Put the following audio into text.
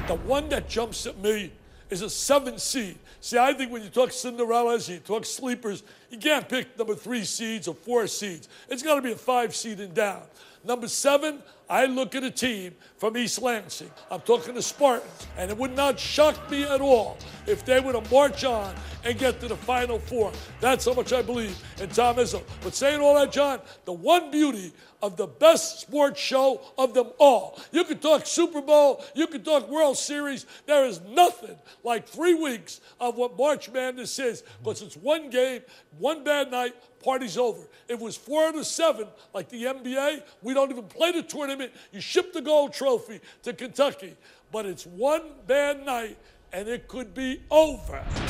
The one that jumps at me is a 7 seed. See, I think when you talk Cinderellas, you talk sleepers, you can't pick number 3 seeds or 4 seeds. It's got to be a 5 seed and down. Number 7, I look at a team from East Lansing. I'm talking the Spartans, and it would not shock me at all if they were to march on and get to the Final Four. That's how much I believe in Tom Izzo. But saying all that, John, the one beauty of the best sports show of them all. You could talk Super Bowl, you could talk World Series. There is nothing like 3 weeks of what March Madness is, because it's one game, one bad night, party's over. If it was 4 out of 7, like the NBA, we don't even play the tournament. You ship the gold trophy to Kentucky. But it's one bad night, and it could be over.